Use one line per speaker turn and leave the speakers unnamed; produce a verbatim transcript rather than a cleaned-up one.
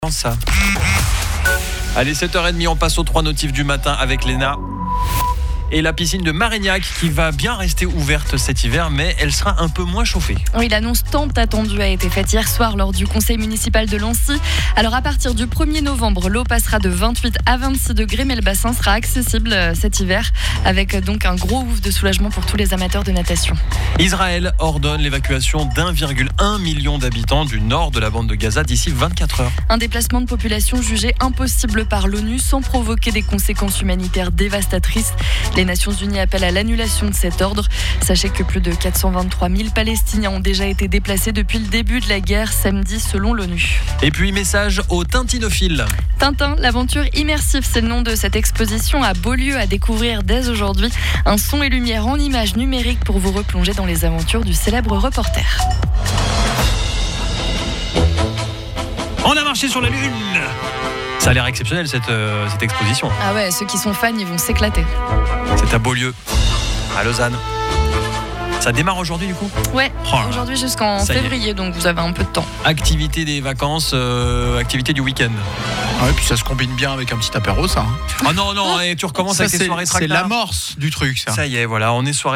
Ça. Allez, sept heures trente, on passe aux trois notifs du matin avec Léna. Et la piscine de Marignac qui va bien rester ouverte cet hiver, mais elle sera un peu moins chauffée.
Oui, l'annonce tant attendue a été faite hier soir lors du conseil municipal de Lancy. Alors à partir du premier novembre, l'eau passera de vingt-huit à vingt-six degrés, mais le bassin sera accessible cet hiver, avec donc un gros ouf de soulagement pour tous les amateurs de natation.
Israël ordonne l'évacuation d'un virgule un million d'habitants du nord de la bande de Gaza d'ici vingt-quatre heures.
Un déplacement de population jugé impossible par l'ONU sans provoquer des conséquences humanitaires dévastatrices. Les Nations Unies appellent à l'annulation de cet ordre. Sachez que plus de quatre cent vingt-trois mille Palestiniens ont déjà été déplacés depuis le début de la guerre samedi selon l'ONU.
Et puis message aux tintinophiles.
Tintin, l'aventure immersive, c'est le nom de cette exposition à Beaulieu à découvrir dès aujourd'hui. Un son et lumière en images numériques pour vous replonger dans les aventures du célèbre reporter.
On a marché sur la Lune. Ça a l'air exceptionnel cette, euh, cette exposition.
Ah ouais, ceux qui sont fans, ils vont s'éclater.
C'est à Beaulieu, à Lausanne. Ça démarre aujourd'hui du coup ?
Ouais,
oh là là.
Aujourd'hui jusqu'en
Ça
février, donc vous avez un peu de temps.
Activité des vacances, euh, activité du week-end.
Ah ouais, puis ça se combine bien avec un petit apéro, ça.
Ah non, non, et tu recommences
Ça,
avec tes
c'est,
soirées
c'est
tractard.
l'amorce du truc, ça.
Ça y est, voilà, on est soirée.